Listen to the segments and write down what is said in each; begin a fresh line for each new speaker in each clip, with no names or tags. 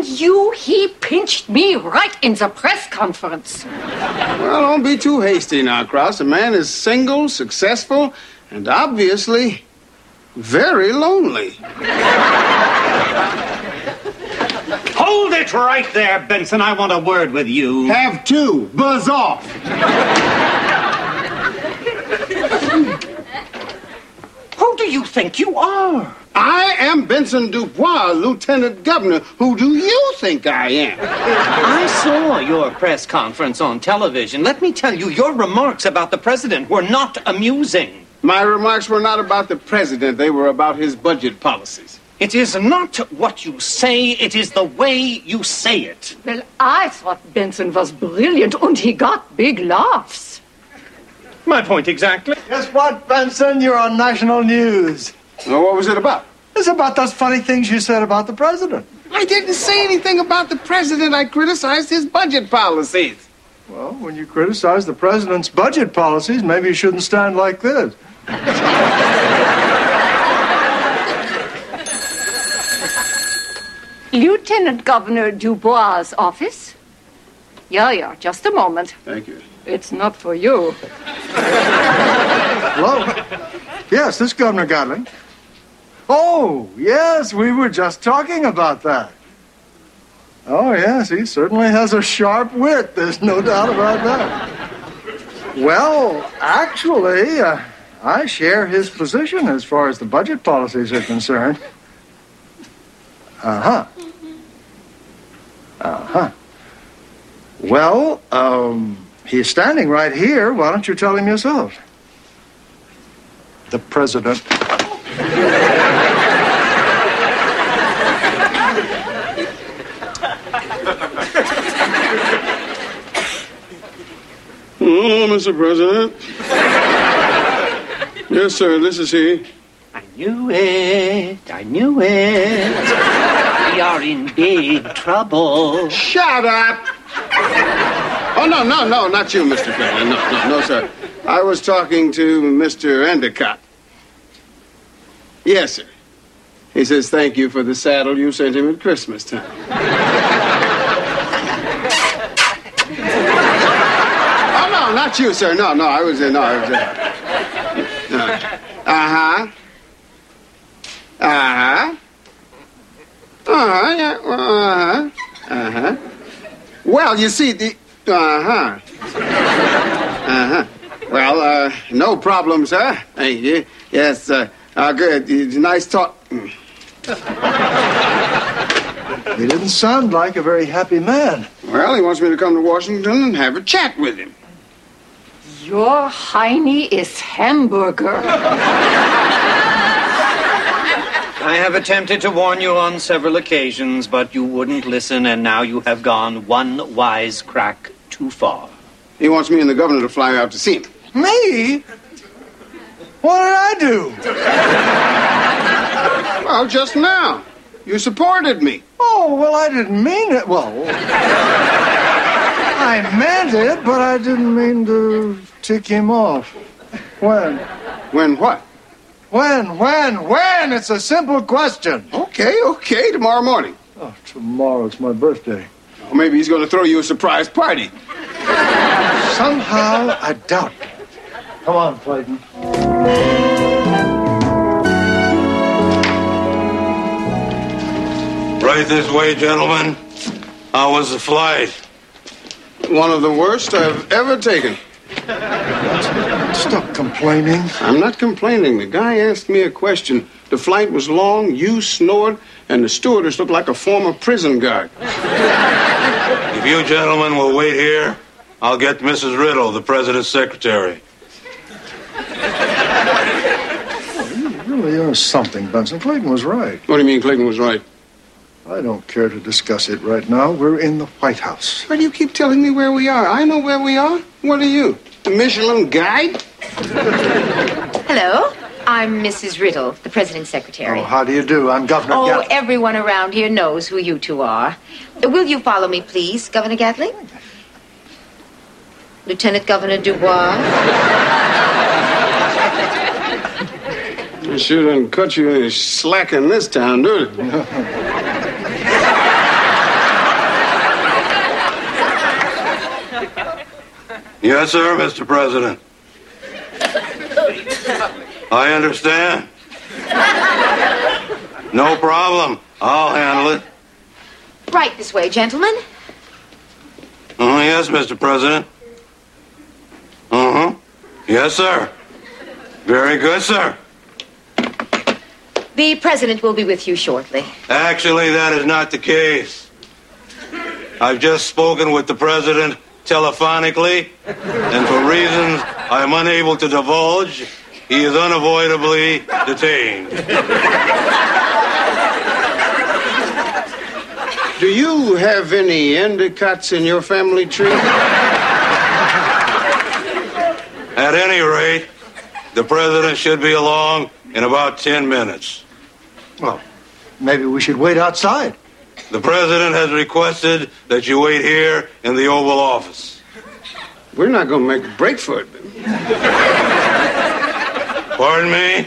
And he pinched me right in the press conference.
Well, don't be too hasty now, Krause. The man is single, successful, and obviously very lonely.
Hold it right there, Benson. I want a word with you.
Have two. Buzz off.
Who do you think you are?
I am Benson Dubois, Lieutenant Governor. Who do you think I am?
I saw your press conference on television. Let me tell you, your remarks about the president were not amusing.
My remarks were not about the president. They were about his budget policies.
It is not what you say, it is the way you say it.
Well, I thought Benson was brilliant, and he got big laughs.
My point exactly.
Guess what, Benson? You're on national news.
Well, what was it about?
It's about those funny things you said about the president.
I didn't say anything about the president. I criticized his budget policies.
Well, when you criticize the president's budget policies, maybe you shouldn't stand like this.
Lieutenant Governor Dubois' office? Yeah, just a moment.
Thank you.
It's not for you.
Hello? Yes, this is Governor Gatling. Oh, yes, we were just talking about that. Oh, yes, he certainly has a sharp wit. There's no doubt about that. Well, actually, I share his position as far as the budget policies are concerned. Uh-huh. Uh-huh. Well, he's standing right here. Why don't you tell him yourself? The president.
Hello, Mr. President. Yes, sir, this is he.
I knew it. We are in big trouble.
Shut up! Oh, no, not you, Mr. President. No, sir. I was talking to Mr. Endicott. Yes, sir. He says thank you for the saddle you sent him at Christmas time. Oh, no, not you, sir. No, I was. Uh-huh. Well, you see, Well, no problem, sir. Hey, yes, good. Nice talk.
He didn't sound like a very happy man.
Well, he wants me to come to Washington and have a chat with him.
Your Heine is hamburger.
I have attempted to warn you on several occasions, but you wouldn't listen, and now you have gone one wise crack too far.
He wants me and the governor to fly out to see him.
Me? What did I do?
Well, just now. You supported me.
Oh, well, I didn't mean it. Well, I meant it, but I didn't mean to tick him off. When?
When what?
When? It's a simple question.
Okay, tomorrow morning.
Oh, tomorrow's my birthday.
Or maybe he's going to throw you a surprise party.
Somehow, I doubt it. Come on, Clayton.
Right this way, gentlemen. How was the flight?
One of the worst I've ever taken.
Stop complaining.
I'm not complaining. The guy asked me a question. The flight was long, you snored, and the stewardess looked like a former prison guard.
If you gentlemen will wait here, I'll get Mrs. Riddle, the president's secretary.
You really are something, Benson. Clayton was right.
What do you mean Clayton was right?
I don't care to discuss it right now. We're in the White House.
Why do you keep telling me where we are? I know where we are. What are you, the Michelin Guide?
Hello, I'm Mrs. Riddle, the president's secretary.
Oh, how do you do? I'm Governor Gatling.
Everyone around here knows who you two are. Will you follow me, please, Governor Gatling? Lieutenant Governor Dubois.
They sure didn't cut you any slack in this town, do they?
Yes, sir, Mr. President. I understand. No problem. I'll handle it.
Right this way, gentlemen.
Oh, yes, Mr. President. Uh-huh. Yes, sir. Very good, sir.
The president will be with you shortly.
Actually, that is not the case. I've just spoken with the president telephonically, and for reasons I'm unable to divulge, he is unavoidably detained.
Do you have any Endicott's in your family tree?
At any rate, the president should be along in about 10 minutes.
Well, maybe we should wait outside.
The president has requested that you wait here in the Oval Office.
We're not going to make a break for it.
Pardon me?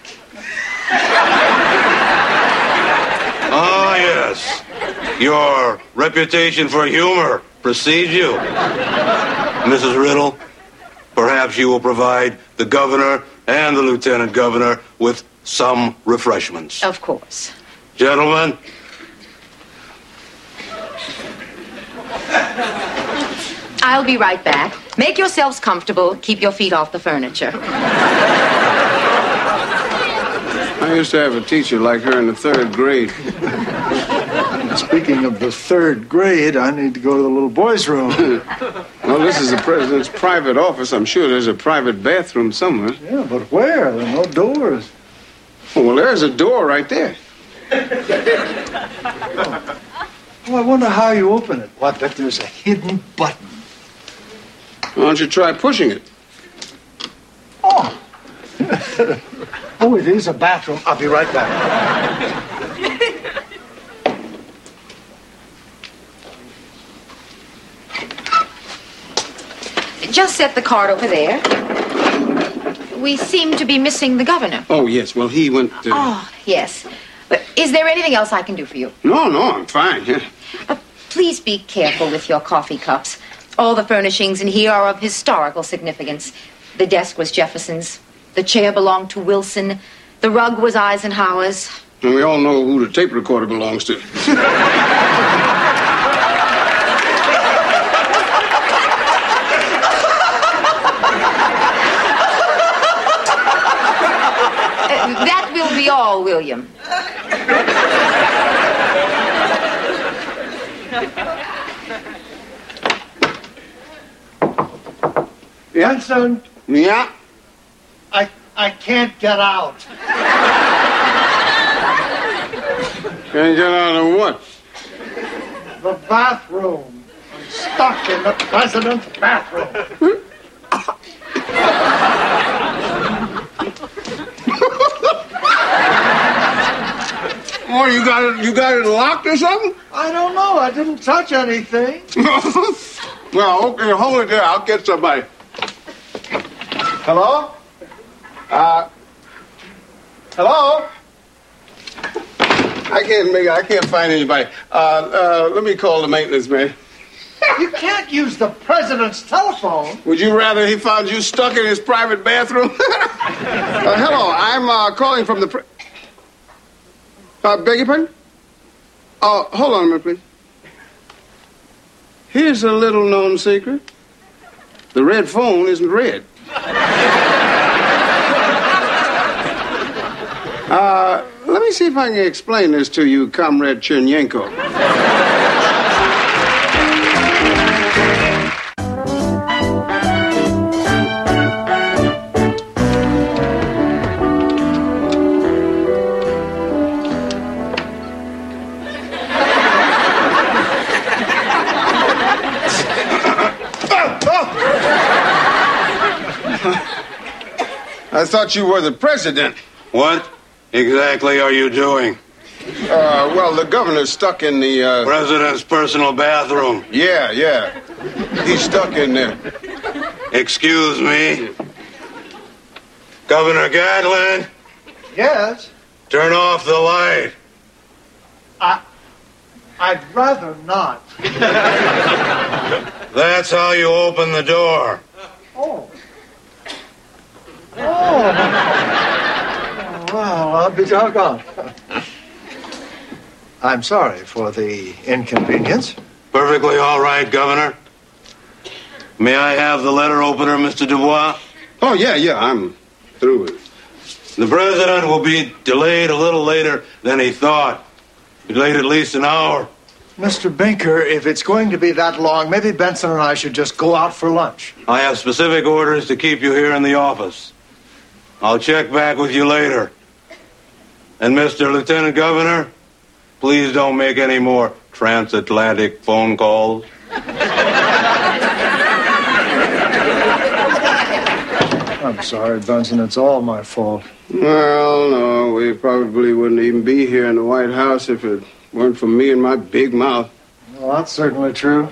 Ah, yes. Your reputation for humor precedes you. Mrs. Riddle, perhaps you will provide the governor and the lieutenant governor with some refreshments.
Of course.
Gentlemen.
I'll be right back. Make yourselves comfortable. Keep your feet off the furniture.
I used to have a teacher like her in the 3rd grade.
Speaking of the 3rd grade, I need to go to the little boys' room.
Well, this is the president's private office. I'm sure there's a private bathroom somewhere.
Yeah, but where? There are no doors.
Oh, well, there's a door right there.
Oh, I wonder how you open it. Well, I bet there's a hidden button.
Why don't you try pushing it?
Oh. Oh, it is a bathroom. I'll be right back.
Just set the card over there. We seem to be missing the governor.
Oh, yes. Well, he went to...
Oh, yes. But is there anything else I can do for you?
No, I'm fine. Yeah.
Please be careful with your coffee cups. All the furnishings in here are of historical significance. The desk was Jefferson's. The chair belonged to Wilson. The rug was Eisenhower's.
And we all know who the tape recorder belongs to.
That will be all, William.
Benson,
Yeah?
I can't get out.
Can't get out of what?
The bathroom. I'm stuck in the president's bathroom.
Oh, you got it locked or something?
I don't know. I didn't touch anything.
Well, okay, hold it there. I'll get somebody. Hello? Hello? I can't find anybody. Let me call the maintenance man.
You can't use the president's telephone.
Would you rather he found you stuck in his private bathroom? Hello, I'm calling from the... beg your pardon? Hold on a minute, please. Here's a little-known secret. The red phone isn't red. Let me see if I can explain this to you, Comrade Chernyenko. I thought you were the president.
What exactly are you doing?
Well, the governor's stuck in the,
President's personal bathroom.
Yeah. He's stuck in there.
Excuse me. Governor Gadlin,
Yes?
turn off the light.
I'd rather not.
That's how you open the door.
Oh. Well, I'll be doggone. I'm sorry for the inconvenience.
Perfectly all right, Governor. May I have the letter opener, Mr. Dubois?
Oh, yeah, I'm through with it.
The president will be delayed a little later than he thought. Delayed at least an hour.
Mr. Binker, if it's going to be that long, maybe Benson and I should just go out for lunch.
I have specific orders to keep you here in the office. I'll check back with you later. And Mr. Lieutenant Governor, please don't make any more transatlantic phone calls.
I'm sorry, Benson. It's all my fault.
Well, no, we probably wouldn't even be here in the White House if it weren't for me and my big mouth.
Well, that's certainly true.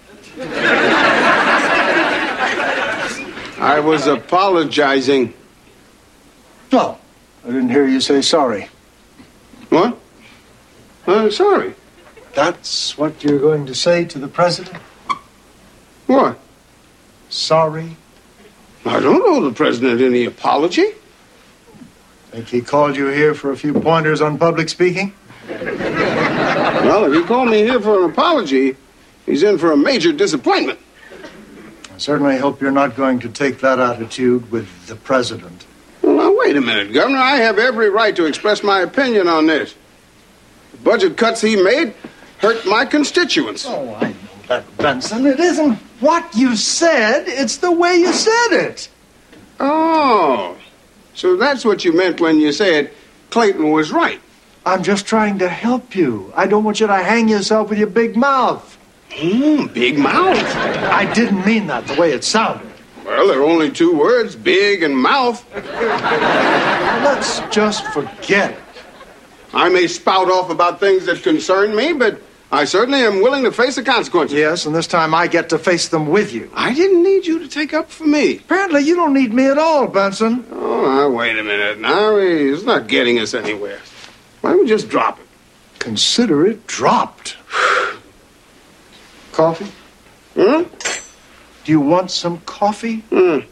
I was apologizing.
No, I didn't hear you say sorry.
What? Sorry.
That's what you're going to say to the president?
What?
Sorry?
I don't owe the president any apology.
Think he called you here for a few pointers on public speaking?
Well, if he called me here for an apology, he's in for a major disappointment.
I certainly hope you're not going to take that attitude with the president.
Well, now, wait a minute, Governor. I have every right to express my opinion on this. The budget cuts he made hurt my constituents.
Oh, I know that, Benson. It isn't what you said. It's the way you said it.
Oh, so that's what you meant when you said Clayton was right.
I'm just trying to help you. I don't want you to hang yourself with your big mouth.
Big mouth?
I didn't mean that the way it sounded.
Well, there are only two words, big and mouth.
Let's just forget it.
I may spout off about things that concern me, but I certainly am willing to face the consequences.
Yes, and this time I get to face them with you.
I didn't need you to take up for me.
Apparently you don't need me at all, Benson.
Oh, now, wait a minute. Now, it's not getting us anywhere. Why don't we just drop it?
Consider it dropped. Coffee?
Hmm?
Do you want some coffee?
Thank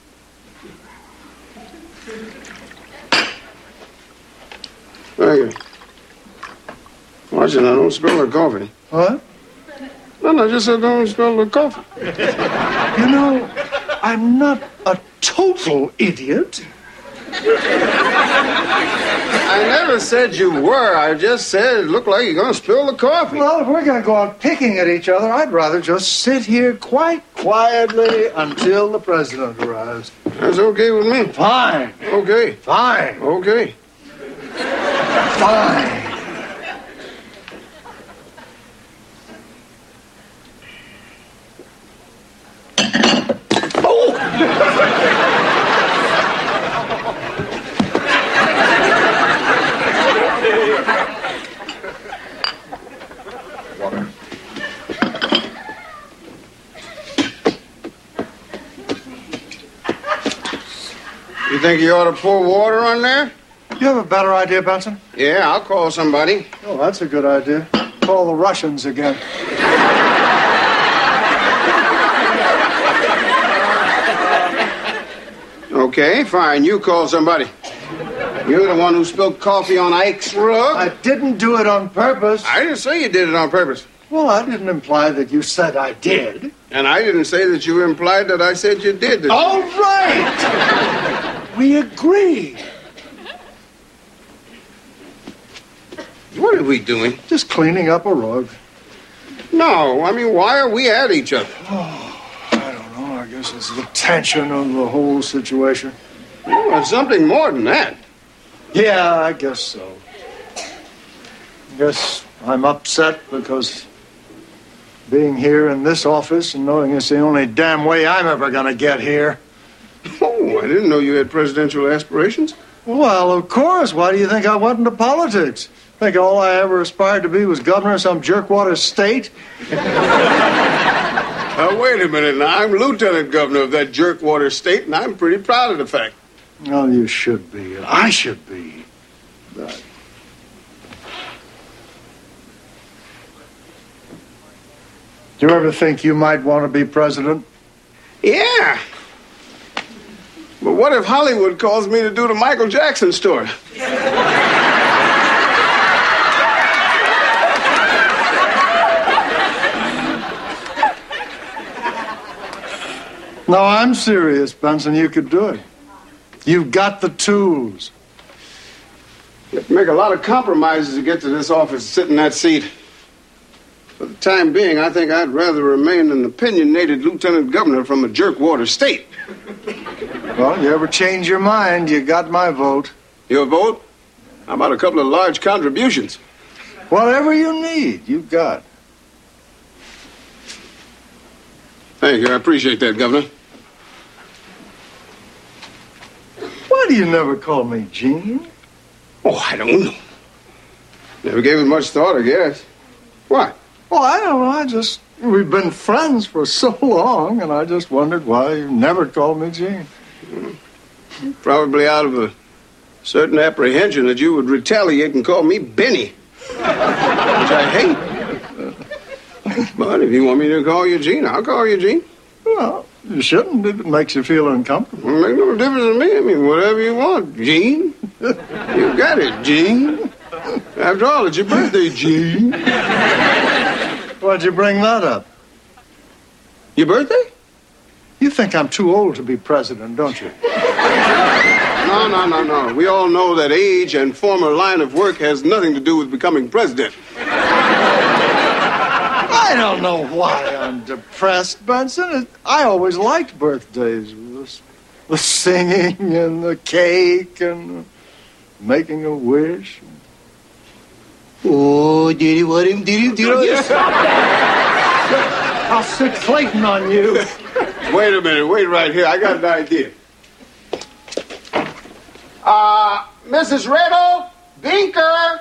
you. Watch it, I don't spill the coffee.
What?
No, I just said don't spill the coffee.
You know, I'm not a total idiot.
I never said you were. I just said it looked like you're going to spill the coffee.
Well, if we're going to go out picking at each other, I'd rather just sit here quite quietly until the president arrives.
That's okay with me.
Fine.
Okay.
Fine.
Okay.
Fine.
You think you ought to pour water on there?
You have a better idea, Benson?
Yeah, I'll call somebody.
Oh, that's a good idea. Call the Russians again.
Okay, fine. You call somebody. You're the one who spilled coffee on Ike's rug.
I didn't do it on purpose.
I didn't say you did it on purpose.
Well, I didn't imply that you said I did.
And I didn't say that you implied that I said you did.
All right. We agree.
What are we doing?
Just cleaning up a rug.
No, I mean, why are we at each other?
Oh, I don't know. I guess it's the tension of the whole situation.
Oh, it's something more than that.
Yeah, I guess so. I guess I'm upset because being here in this office and knowing it's the only damn way I'm ever going to get here.
Oh, I didn't know you had presidential aspirations.
Well, of course. Why do you think I went into politics? Think all I ever aspired to be was governor of some jerkwater state?
Now, wait a minute. Now, I'm lieutenant governor of that jerkwater state, and I'm pretty proud of the fact.
Well, you should be. I should be. But Do you ever think you might want to be president?
Yeah. But what if Hollywood calls me to do the Michael Jackson story?
No, I'm serious, Benson. You could do it. You've got the tools.
You have to make a lot of compromises to get to this office and sit in that seat. For the time being, I think I'd rather remain an opinionated lieutenant governor from a jerkwater state.
Well, you ever change your mind, you got my vote.
Your vote? How about a couple of large contributions?
Whatever you need, you've got.
Thank you. I appreciate that, Governor.
Why do you never call me Gene?
Oh, I don't know. Never gave it much thought, I guess. Why?
Well, I don't know. We've been friends for so long, and I just wondered why you never called me Gene.
Probably out of a certain apprehension that you would retaliate and call me Benny, which I hate. But if you want me to call you Gene, I'll call you Gene.
Well, you shouldn't if it makes you feel uncomfortable.
It'll make no difference to me. I mean, whatever you want, Gene. You got it, Gene. After all, it's your birthday, Gene.
Why'd you bring that up?
Your birthday?
You think I'm too old to be president, don't you?
No. We all know that age and former line of work has nothing to do with becoming president.
I don't know why I'm depressed, Benson. I always liked birthdays. The singing and the cake and making a wish. Oh, did he? I'll stick Clayton on you.
Wait a minute. Wait right here. I got an idea. Mrs. Riddle, Binker.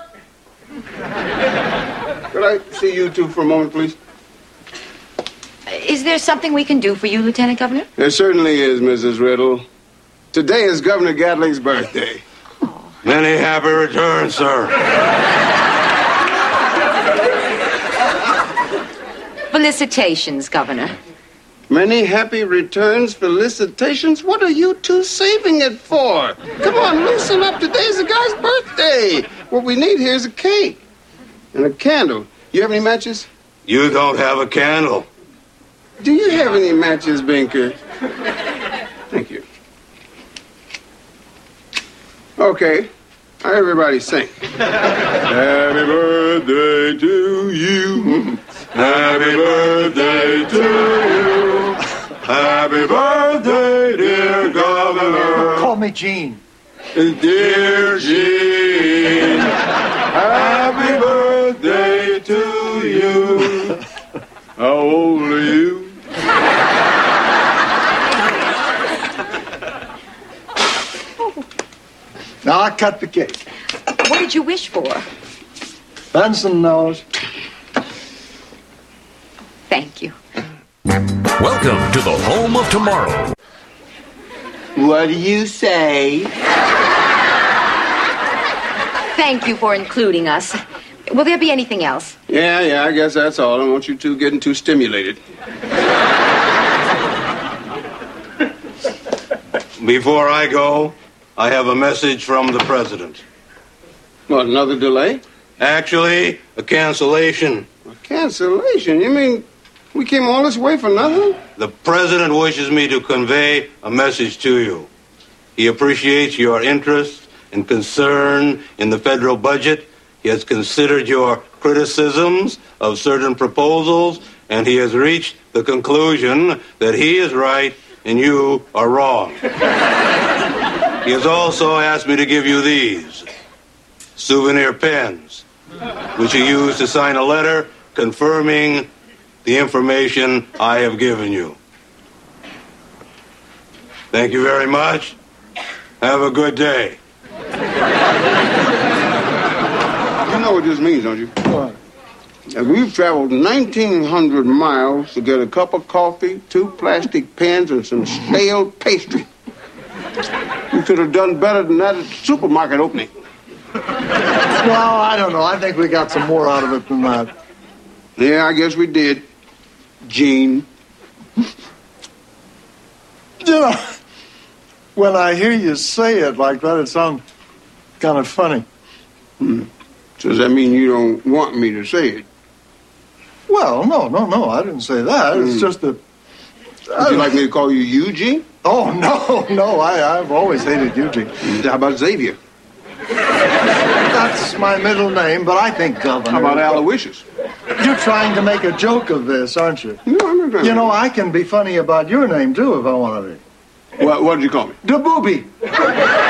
Could I see you two for a moment, please?
Is there something we can do for you, Lieutenant Governor?
There certainly is, Mrs. Riddle. Today is Governor Gatling's birthday.
Oh.
Many happy returns, sir.
Felicitations, Governor.
Many happy returns, felicitations. What are you two saving it for? Come on, loosen up. Today's the guy's birthday. What we need here is a cake and a candle. You have any matches?
You don't have a candle.
Do you have any matches, Binker? Thank you. Okay. Everybody sing. Happy birthday to you. Happy birthday to you. Happy birthday, dear Governor.
Call me Gene.
Dear Gene. Happy birthday to you. How old are you?
Now I cut the cake.
What did you wish for?
Benson knows.
Thank you.
Welcome to the home of tomorrow.
What do you say?
Thank you for including us. Will there be anything else?
Yeah, I guess that's all. I don't want you two getting too stimulated.
Before I go, I have a message from the president.
What, another delay?
Actually, a cancellation.
A cancellation? You mean we came all this way for nothing?
The president wishes me to convey a message to you. He appreciates your interest and concern in the federal budget. He has considered your criticisms of certain proposals, and he has reached the conclusion that he is right and you are wrong. He has also asked me to give you these souvenir pens, which you use to sign a letter confirming the information I have given you. Thank you very much. Have a good day.
You know what this means, don't you?
What?
And we've traveled 1,900 miles to get a cup of coffee, 2 plastic pens, and some stale pastry. You could have done better than that at the supermarket opening.
Well, I don't know. I think we got some more out of it than that.
Yeah, I guess we did. Gene.
You know, when I hear you say it like that, it sounds kind of funny.
So does that mean you don't want me to say it?
Well, no, I didn't say that. It's just that...
Would you like me to call you Eugene?
Oh, no, I've always hated Eugene.
How about Xavier?
That's my middle name, but I think Governor...
How about Aloysius?
You're trying to make a joke of this, aren't you?
No, I'm not trying
You know, I can be funny about your name, too, if I want to be.
What did you call me?
Da Booby.